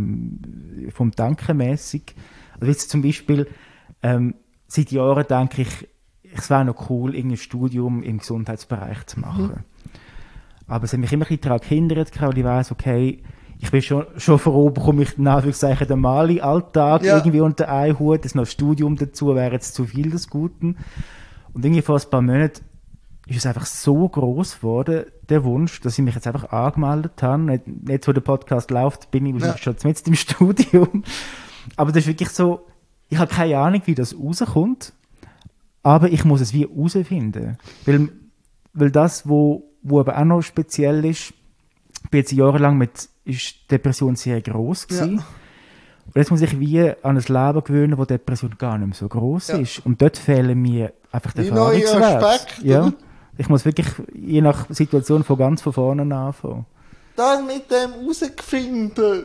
vom Denkenmäßig. Also jetzt zum Beispiel, seit Jahren denke ich, es wäre noch cool, irgendein Studium im Gesundheitsbereich zu machen. Aber es hat mich immer ein bisschen daran gehindert, weil ich weiss, okay, ich bin schon froh, bekomme ich den normalen Alltag irgendwie unter einen Hut, das noch Studium dazu wäre jetzt zu viel des Guten. Und irgendwie vor ein paar Monaten ist es einfach so gross geworden, der Wunsch, dass ich mich jetzt einfach angemeldet habe. Jetzt, wo der Podcast läuft, bin ich schon mit im Studium. Aber das ist wirklich so, ich habe keine Ahnung, wie das rauskommt, aber ich muss es wie herausfinden. Weil das, wo aber auch noch speziell ist, ich bin jetzt jahrelang ist Depression sehr gross gewesen. Ja. Und jetzt muss ich wie an ein Leben gewöhnen, wo Depression gar nicht mehr so gross ist. Und dort fehlen mir einfach die Erfahrungswerte. Ja. Ich muss wirklich je nach Situation von vorne anfangen. Das mit dem herausfinden,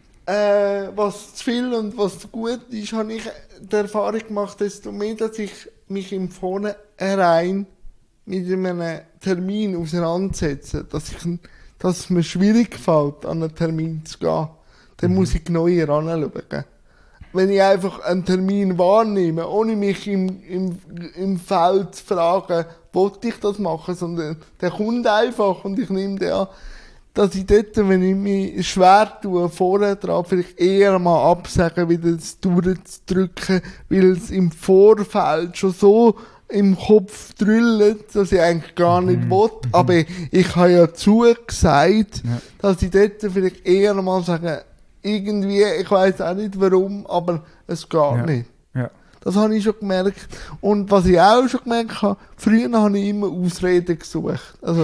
was zu viel und was zu gut ist, habe ich die Erfahrung gemacht, desto mehr, dass ich mich im Vornherein mit einem Termin auseinandersetze, dass es mir schwierig fällt, an einen Termin zu gehen. Dann muss ich neu heranschauen. Wenn ich einfach einen Termin wahrnehme, ohne mich im Feld zu fragen, wollte ich das machen, sondern der kommt einfach und ich nehme den an, dass ich dort, wenn ich mich schwer tue, vorher dran, vielleicht eher mal absagen, wieder das durchzudrücken, weil es im Vorfeld schon so im Kopf drüllt, dass ich eigentlich gar nicht will. Aber ich habe ja zugesagt, dass ich dort vielleicht eher mal sage, irgendwie, ich weiss auch nicht warum, aber es geht nicht. Ja. Das habe ich schon gemerkt. Und was ich auch schon gemerkt habe, früher habe ich immer Ausreden gesucht. Also,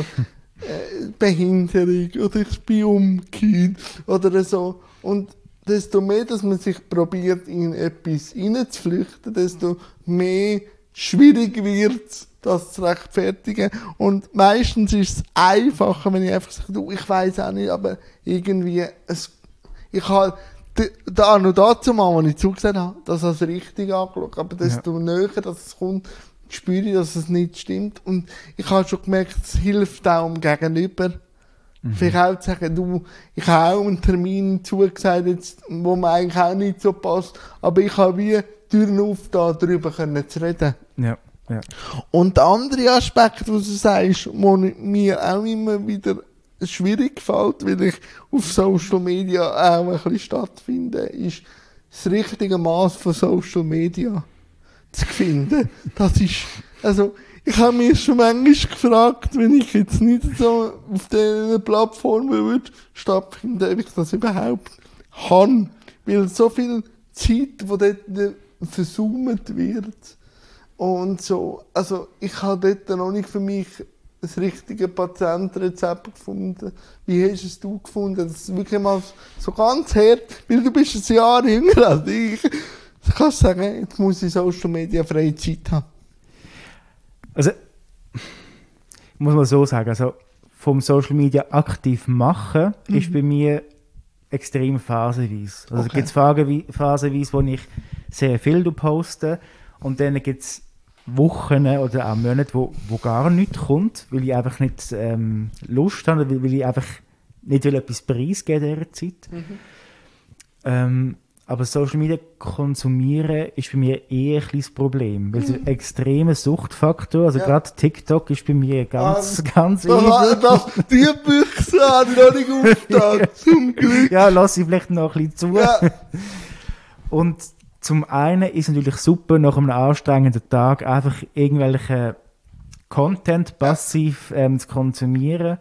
Behinderung oder ich bin umgekehrt oder so. Und desto mehr, dass man sich probiert, in etwas hineinzuflüchten, desto mehr schwierig wird es, das zu rechtfertigen. Und meistens ist es einfacher, wenn ich einfach sage, du, ich weiss auch nicht, aber irgendwie, ich habe da noch dazu mal, als ich zugesehen habe, dass es richtig angeschaut, aber desto näher, dass es kommt, spüre ich, dass es nicht stimmt. Und ich habe schon gemerkt, es hilft auch dem Gegenüber. Vielleicht auch zu sagen, du, ich habe auch einen Termin zugesagt, jetzt, wo mir eigentlich auch nicht so passt, aber ich habe wie Türen aufgetan, darüber zu reden. Ja, ja. Und der andere Aspekt, was du sagst, wo mir auch immer wieder schwierig fällt, weil ich auf Social Media auch ein bisschen stattfinde, ist das richtige Maß von Social Media zu finden. Das ist, also, ich habe mich schon manchmal gefragt, wenn ich jetzt nicht so auf diesen Plattformen würde stattfinden, ob ich das überhaupt kann. Weil so viel Zeit, die dort versäumt wird. Und so, also ich habe dort noch nicht für mich das richtige Patientenrezept gefunden. Wie hast es du gefunden? Das ist wirklich mal so ganz hart, weil du bist ein Jahr jünger als ich. Ich kann sagen, jetzt muss ich Social Media freie Zeit haben. Also, muss man so sagen, also vom Social Media aktiv machen, ist bei mir extrem phasenweise. Also gibt es phasenweise, wo ich sehr viel poste und dann gibt es Wochen oder auch Monate, wo gar nichts kommt, weil ich einfach nicht Lust habe, weil ich einfach nicht etwas preisgeben in dieser Zeit. Aber Social Media konsumieren ist bei mir eher ein kleines Problem, weil es ein extremer Suchtfaktor, also gerade TikTok ist bei mir ganz übel. Die Büchse habe ich noch nicht aufgetan, zum Glück. Ja, lass ich vielleicht noch ein bisschen zu. Ja. Und zum einen ist es natürlich super, nach einem anstrengenden Tag einfach irgendwelchen Content passiv zu konsumieren.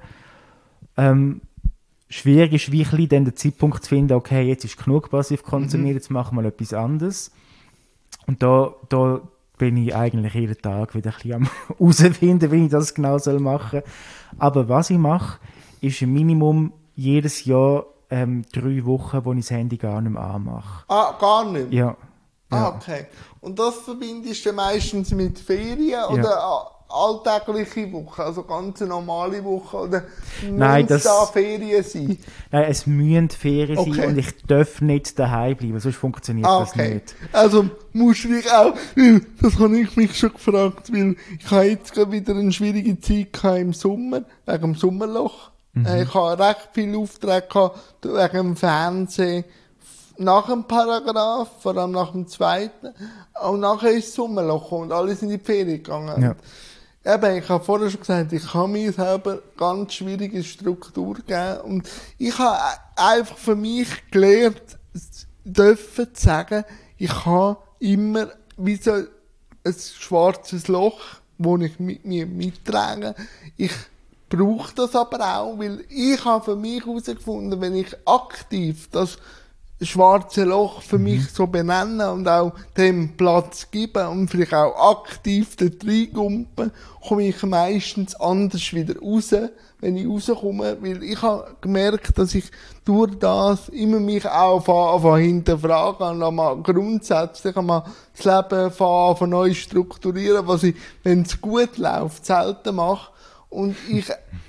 Schwierig ist wirklich dann den Zeitpunkt zu finden, okay, jetzt ist genug passiv konsumiert, jetzt machen wir etwas anderes. Und da bin ich eigentlich jeden Tag wieder ein bisschen am herausfinden, wie ich das genau machen soll. Aber was ich mache, ist ein Minimum jedes Jahr 3 Wochen, wo ich das Handy gar nicht mehr anmache. Ah, gar nicht? Ja. Ah, okay. Und das verbindest du meistens mit Ferien oder alltägliche Woche, also ganz normale Woche, oder Nein, müssen da Ferien sein? Nein, es müssen Ferien sein und ich darf nicht daheim bleiben, sonst funktioniert das nicht. Also musst du dich auch, das habe ich mich schon gefragt, weil ich habe jetzt gerade wieder eine schwierige Zeit gehabt im Sommer, wegen dem Sommerloch. Ich habe recht viele Aufträge gehabt, wegen dem Fernsehen, nach dem Paragraph, vor allem nach dem zweiten, und nachher ist das Sommerloch und alle sind in die Ferien gegangen. Ja. Eben, ich habe vorher schon gesagt, ich kann mir selber ganz schwierige Struktur geben und ich habe einfach für mich gelernt, dürfen zu sagen, ich habe immer wie so ein schwarzes Loch, das ich mit mir mittrage. Ich brauche das aber auch, weil ich habe für mich herausgefunden, wenn ich aktiv das schwarze Loch für mich so benennen und auch dem Platz geben und vielleicht auch aktiv dort reingumpen, komme ich meistens anders wieder raus, wenn ich rauskomme, weil ich habe gemerkt, dass ich durch das immer mich auch hinterfragen und einmal grundsätzlich einmal das Leben von neu strukturieren, was ich, wenn es gut läuft, selten mache. Und ich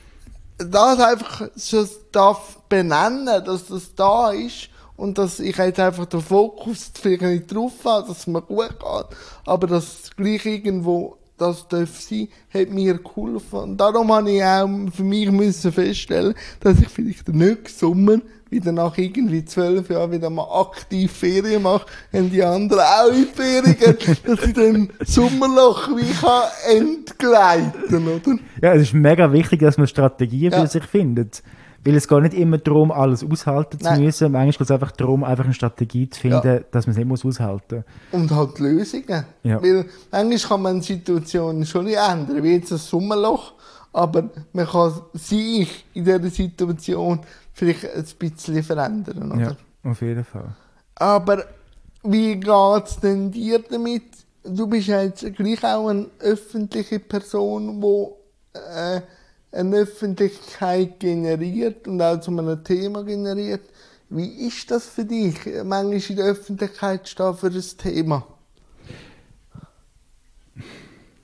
das einfach so darf benennen, dass das da ist, und dass ich jetzt einfach den Fokus vielleicht nicht drauf habe, dass es mir gut geht, aber dass es gleich irgendwo das darf sein, hat mir geholfen. Und darum habe ich auch für mich müssen feststellen, dass ich vielleicht den nächsten Sommer wieder nach irgendwie 12 Jahren wieder mal aktiv Ferien mache, und die anderen auch in Ferien gehen, dass ich dann Sommerloch wie kann entgleiten, oder? Ja, es ist mega wichtig, dass man Strategien für sich findet. Weil es geht nicht immer darum, alles aushalten zu müssen. Manchmal geht es einfach darum, einfach eine Strategie zu finden, dass man es nicht muss aushalten muss. Und halt Lösungen. Ja. Weil manchmal kann man die Situation schon nicht ändern, wie jetzt das Sommerloch. Aber man kann sich in dieser Situation vielleicht ein bisschen verändern. Oder? Ja, auf jeden Fall. Aber wie geht es denn dir damit? Du bist ja jetzt gleich auch eine öffentliche Person, die eine Öffentlichkeit generiert und auch zu einem Thema generiert. Wie ist das für dich, manchmal in der Öffentlichkeit stehen für ein Thema?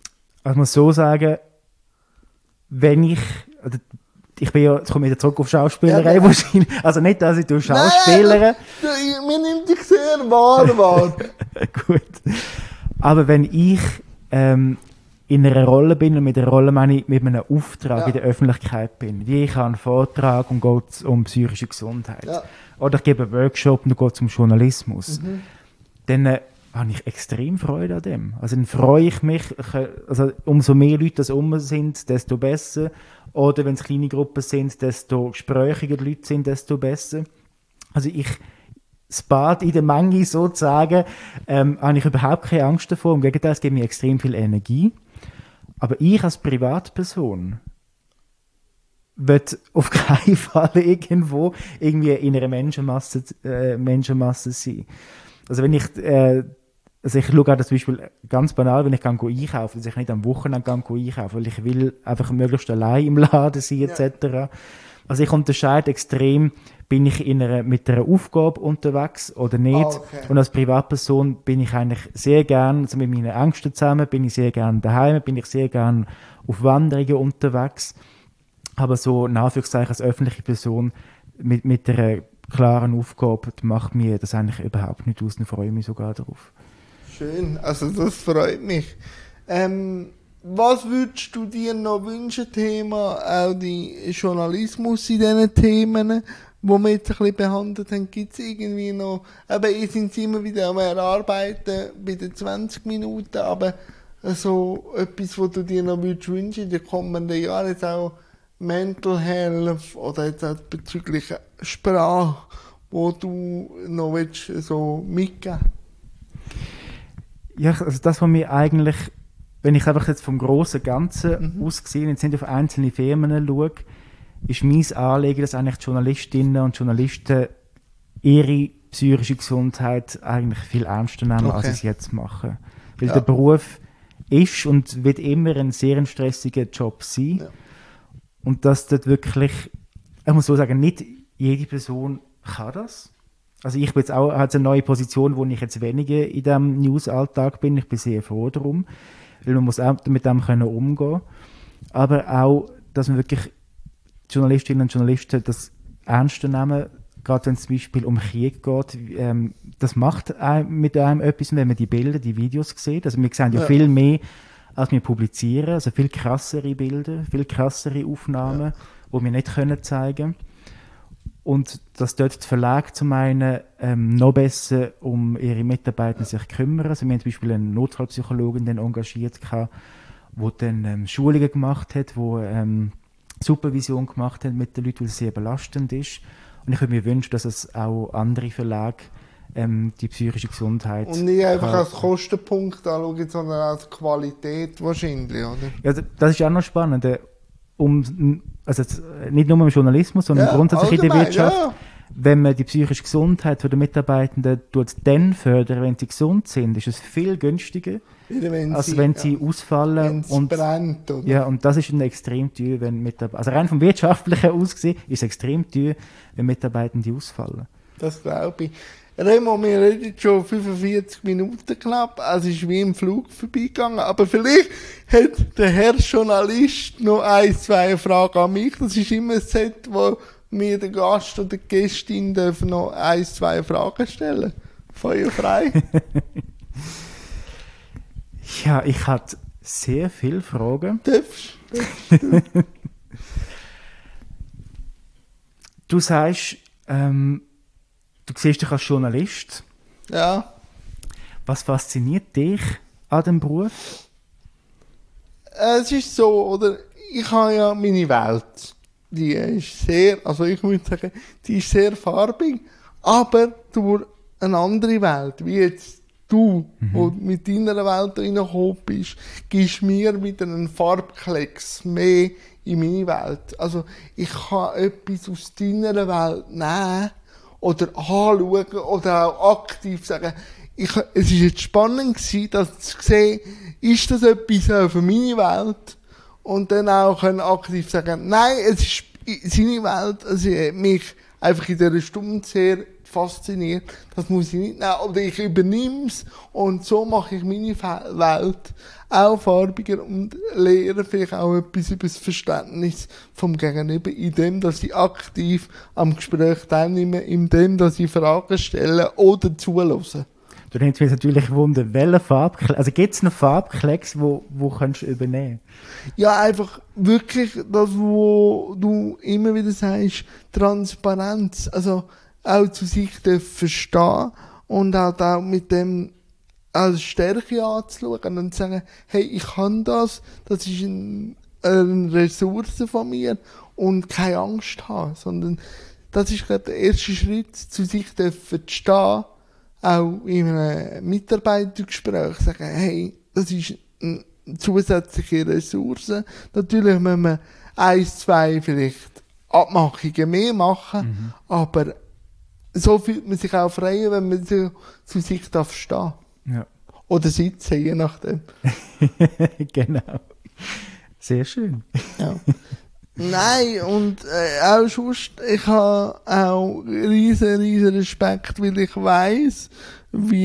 Also ich muss so sagen, wenn ich bin ja, jetzt komme ich wieder zurück auf Schauspielerei wahrscheinlich, also nicht, dass ich durch Schauspieler... Mir nimmt dich sehr wahr. Gut. Aber wenn ich in einer Rolle bin, und mit einer Rolle meine ich mit einem Auftrag in der Öffentlichkeit bin, wie ich habe einen Vortrag und geht um psychische Gesundheit, oder ich gebe einen Workshop und geht es um Journalismus, dann habe ich extrem Freude an dem. Also dann freue ich mich, also umso mehr Leute das sind, desto besser. Oder wenn es kleine Gruppen sind, desto gesprächiger die Leute sind, desto besser. Also das Bad in der Menge sozusagen, habe ich überhaupt keine Angst davor. Im Gegenteil, es gibt mir extrem viel Energie. Aber ich als Privatperson will auf keinen Fall irgendwo irgendwie in einer Menschenmasse sein. Also wenn ich ich schaue auch das Beispiel ganz banal, wenn ich einkaufen, dass ich nicht am Wochenende einkaufen, weil ich will einfach möglichst allein im Laden sein, etc. Also ich unterscheide extrem, bin ich mit einer Aufgabe unterwegs oder nicht. Okay. Und als Privatperson bin ich eigentlich sehr gern, also mit meinen Ängsten zusammen, bin ich sehr gern daheim, bin ich sehr gern auf Wanderungen unterwegs. Aber so in Anführungszeichen als öffentliche Person mit einer klaren Aufgabe macht mir das eigentlich überhaupt nicht aus und freue mich sogar darauf. Schön, also das freut mich. Was würdest du dir noch wünschen, Thema auch die Journalismus in diesen Themen, die wir jetzt ein bisschen behandelt haben? Gibt es irgendwie noch, eben, ihr seid immer wieder am Erarbeiten bei den 20 Minuten, aber so etwas, was du dir noch wünschen in den kommenden Jahren, jetzt auch Mental Health oder jetzt auch bezüglich Sprache, wo du noch willst, so mitgeben? Ja, also das, was mir eigentlich, wenn ich einfach jetzt vom grossen Ganzen ausgesehen, jetzt nicht auf einzelne Firmen schaue, ist mein Anliegen, dass eigentlich die Journalistinnen und Journalisten ihre psychische Gesundheit eigentlich viel ernster nehmen, als sie es jetzt machen. Weil der Beruf ist und wird immer ein sehr stressiger Job sein. Ja. Und dass dort wirklich, ich muss so sagen, nicht jede Person kann das. Also ich bin jetzt auch eine neue Position, wo ich jetzt weniger in diesem News-Alltag bin. Ich bin sehr froh darum, weil man muss auch mit dem umgehen können. Aber auch, dass man wirklich Journalistinnen und Journalisten das ernst nehmen, gerade wenn es zum Beispiel um Krieg geht. Das macht mit einem etwas, wenn man die Bilder, die Videos sieht. Also wir sehen ja viel mehr, als wir publizieren. Also viel krassere Bilder, viel krassere Aufnahmen, die wir nicht zeigen können. Und dass dort die Verlage zum einen noch besser um ihre Mitarbeiter sich kümmern. Also wir haben zum Beispiel eine Notfallpsychologin dann engagiert, die dann Schulungen gemacht hat, die Supervision gemacht hat mit den Leuten, weil es sehr belastend ist. Und ich würde mir wünschen, dass es auch andere Verlage die psychische Gesundheit... Und nicht einfach als Kostenpunkt anschauen, sondern als Qualität wahrscheinlich, oder? Ja, das ist auch noch spannend. Also nicht nur im Journalismus, sondern grundsätzlich in der Wirtschaft. Ja. Wenn man die psychische Gesundheit der Mitarbeitenden dann fördert, wenn sie gesund sind, ist es viel günstiger, als wenn sie ausfallen. Und brennt, oder? Ja, und das ist extrem teuer, wenn Mitarbeiter, also rein vom Wirtschaftlichen aus gesehen, ist es extrem teuer, wenn Mitarbeitende ausfallen. Das glaube ich. Remo, wir reden schon 45 Minuten knapp, also es ist wie im Flug vorbeigegangen, aber vielleicht hat der Herr Journalist noch 1, 2 Fragen an mich. Das ist immer ein Set, wo mir der Gast oder die Gästin dürfen noch 1, 2 Fragen stellen. Feuer frei. Ja, ich hatte sehr viele Fragen. Darfst du? Du sagst, du siehst dich als Journalist. Ja. Was fasziniert dich an dem Beruf? Es ist so, oder? Ich habe ja meine Welt. Die ist sehr, also ich würde sagen, die ist sehr farbig, aber durch eine andere Welt, wie jetzt du, wo mit deiner Welt reingekommen bist, gibst mir wieder einen Farbklecks mehr in meine Welt. Also ich kann etwas aus deiner Welt nehmen oder anschauen oder auch aktiv sagen, es war jetzt spannend gewesen, das zu sehen, ist das etwas für meine Welt? Und dann auch können aktiv sagen, nein, es ist seine Welt, also mich einfach in dieser Stunde sehr fasziniert, das muss ich nicht nehmen, oder ich übernehme es und so mache ich meine Welt auch farbiger und lehre vielleicht auch etwas über das Verständnis vom Gegenüber, indem, dass ich aktiv am Gespräch teilnehme, indem, dass ich Fragen stelle oder zuhöre. Du nimmst mich natürlich Wunder, welche Farbklecks, also gibt es noch Farbklecks, wo kannst du übernehmen? Ja, einfach wirklich das, wo du immer wieder sagst, Transparenz, also auch zu sich verstehen und halt auch mit dem als Stärke anzuschauen und zu sagen, hey, ich kann das ist eine Ressource von mir und keine Angst haben, sondern das ist gerade der erste Schritt, zu sich zu stehen, auch in einem Mitarbeitergespräch sagen, hey, das ist eine zusätzliche Ressource. Natürlich müssen wir 1, 2 vielleicht Abmachungen mehr machen, aber so fühlt man sich auch frei, wenn man so zu sich darf stehen. Ja. Oder sitzen, je nachdem. Genau. Sehr schön. Ja. Nein, und auch sonst, ich habe auch riesen Respekt, weil ich weiss, wie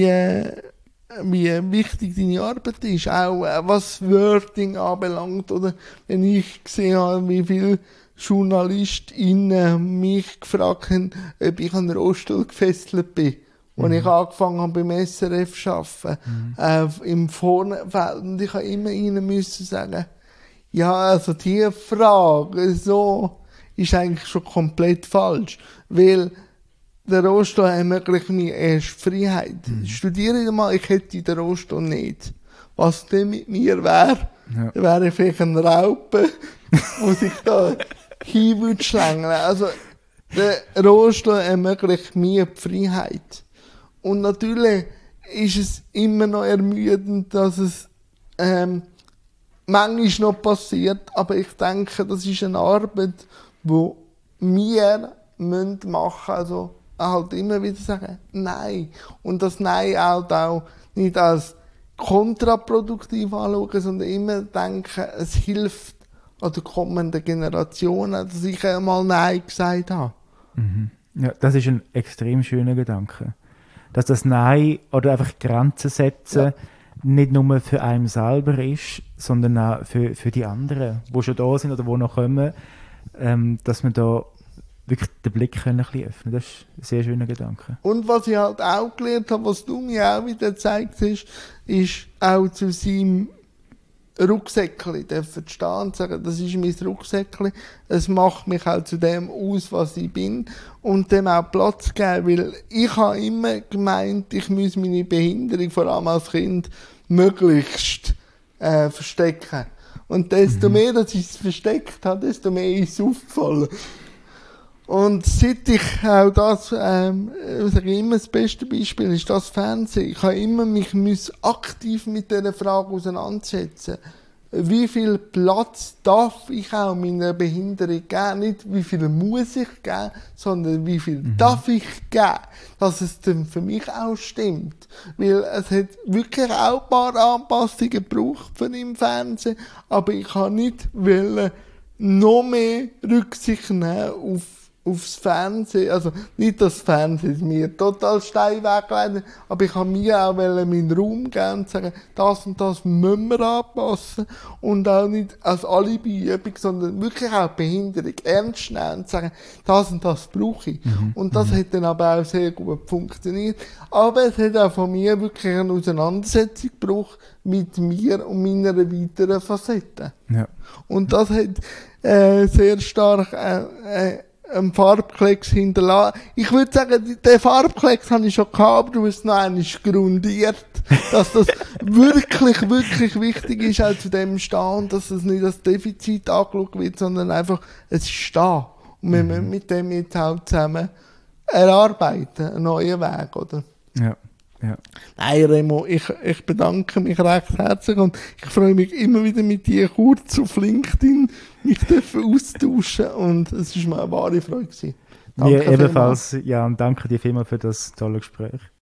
wichtig deine Arbeit ist, auch was Wording anbelangt, oder wenn ich gesehen habe, wie viele JournalistInnen mich gefragt haben, ob ich an den Rollstuhl gefesselt bin, als ich angefangen habe beim SRF zu arbeiten, im Vornfeld, und ich habe immer ihnen müssen sagen, ja, also die Frage so ist eigentlich schon komplett falsch, weil der Rollstuhl ermöglicht mir erst Freiheit. Studiere ich mal, ich hätte den Rollstuhl nicht. Was denn mit mir wäre, wäre vielleicht ein Raupe, wo sich da hin würde schlängeln. Also der Rollstuhl ermöglicht mir die Freiheit. Und natürlich ist es immer noch ermüdend, dass es manchmal noch passiert, aber ich denke, das ist eine Arbeit, die wir machen müssen, also halt immer wieder sagen, nein. Und das Nein halt auch nicht als kontraproduktiv anschauen, sondern immer denken, es hilft an den kommenden Generationen, dass ich einmal Nein gesagt habe. Ja, das ist ein extrem schöner Gedanke. Dass das Nein oder einfach Grenzen setzen nicht nur für einen selber ist, sondern auch für die anderen, die schon da sind oder die noch kommen, dass man da wirklich den Blick ein bisschen öffnen. Das ist ein sehr schöner Gedanke. Und was ich halt auch gelernt habe, was du mir auch wieder gezeigt hast, ist auch zu seinem Rucksäckli dürfen stehen und sagen, das ist mein Rucksäckli, es macht mich auch zu dem aus, was ich bin, und dem auch Platz geben, weil ich habe immer gemeint, ich muss meine Behinderung, vor allem als Kind, möglichst verstecken. Und desto mehr, dass ich es versteckt habe, desto mehr ist es aufgefallen. Und seit ich auch das, sage ich immer, das beste Beispiel ist das Fernsehen. Ich habe immer mich aktiv mit dieser Frage auseinandersetzen. Wie viel Platz darf ich auch meiner Behinderung geben? Nicht wie viel muss ich geben, sondern wie viel darf ich geben, dass es dann für mich auch stimmt. Weil es hat wirklich auch ein paar Anpassungen gebraucht von im Fernsehen, aber ich habe nicht wollen, noch mehr Rücksicht nehmen aufs Fernsehen, also nicht das Fernsehen mir total steil wegleiten, aber ich habe mir auch meinen Raum geben und sagen, das und das müssen wir anpassen und auch nicht als Alibi-Übung, sondern wirklich auch Behinderung ernst nehmen und sagen, das und das brauche ich. Und das hat dann aber auch sehr gut funktioniert. Aber es hat auch von mir wirklich eine Auseinandersetzung gebraucht mit mir und meiner weiteren Facette. Ja. Und das hat sehr stark einen Farbklecks hinterlassen. Ich würde sagen, den Farbklecks habe ich schon gehabt, aber du hast noch einmal grundiert, dass das wirklich wichtig ist, auch zu dem stehen, dass es nicht als Defizit angeschaut wird, sondern einfach, es ist da. Und wir müssen mit dem jetzt auch zusammen erarbeiten, einen neuen Weg, oder? Ja. Ja. Nein, Remo, ich bedanke mich recht herzlich und ich freue mich immer wieder mit dir kurz auf LinkedIn mich austauschen und es war mir eine wahre Freude gewesen. Mir ebenfalls, ja, und danke dir vielmals für das tolle Gespräch.